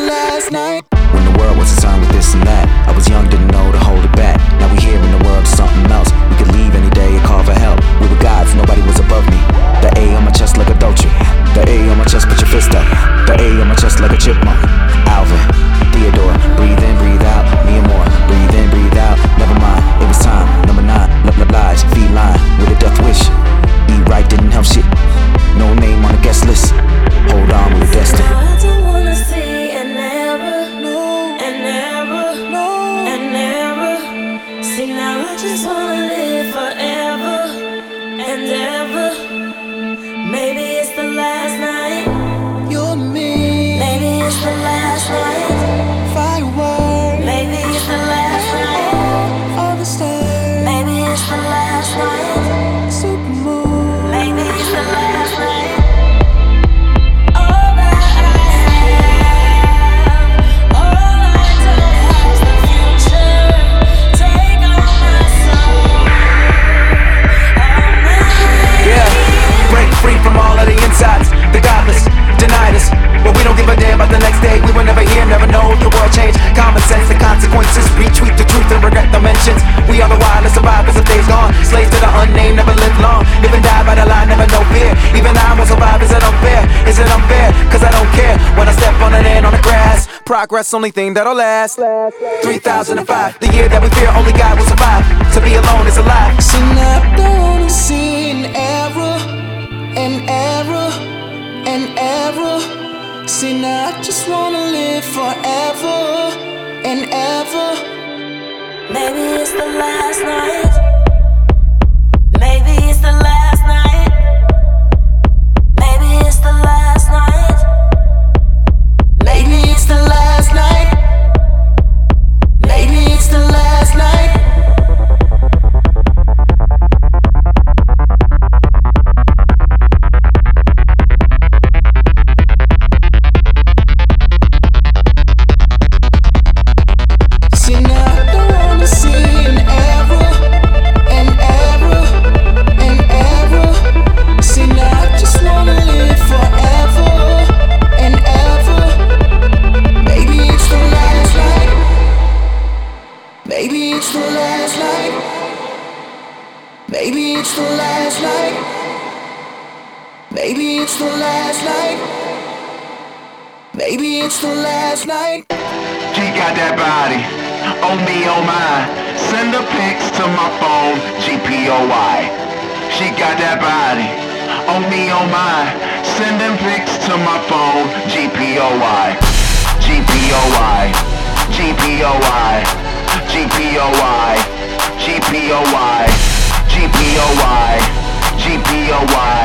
last night. When the world was concerned with this and that, I was young, didn't know to hold it back. Now we here in the world of something else. We could leave any day and call for help. We were gods, nobody was above me. The A on my chest like a Dolce. The A on my chest, put your fist up. The A on my chest like a chipmunk. Alvin, Theodore, breathe in, breathe out. Me and more, breathe in, breathe out. Never mind, it was time. Number 9, lies, feline with a death wish. Eat right didn't help shit. No name on the guest list. Hold on, we were destined. I don't wanna see and never know, and never know, and never. See now I just wanna live forever and ever. Maybe it's the last night. You and me. Maybe it's the last night. Fireworks. Maybe it's the last night. All the stars. Maybe it's the last night. Supermoon. Maybe it's the last night. All that I have, all I don't have's the future. Take all my soul, all my. Yeah, break free from all of the insides. The godless denied us, but we don't give a damn about the next day. We were never here, never know the world changed. Common sense, the consequences. Retweet the truth and regret the mentions. We are the wildest survivors of days gone. Slaves to the unnamed, never live long. Live and die by the line, never know fear. Even I won't survive, is it unfair? Is it unfair? Cause I don't care when I step on an ant on the grass. Progress, only thing that'll last. 3005, the year that we fear only God will survive. To be alone is a lie. See now I don't wanna see an error, an error, an error. See now I just wanna live forever and ever. Maybe it's the last night. Maybe it's the last night. Maybe it's the last night. Maybe it's the last night. Maybe it's the last night. See now I don't wanna see an error, an error, an error. See now I just wanna live forever and ever. Maybe it's the last night. Maybe it's the last night. Maybe it's the last night. Maybe it's the last night. Maybe it's the last night. She got that body, oh me, oh my. Send the pics to my phone, GPOY. She got that body, oh me, oh my. Sending pics to my phone, GPOY. GPOY, GPOY, GPOY, GPOY, GPOY, GPOY.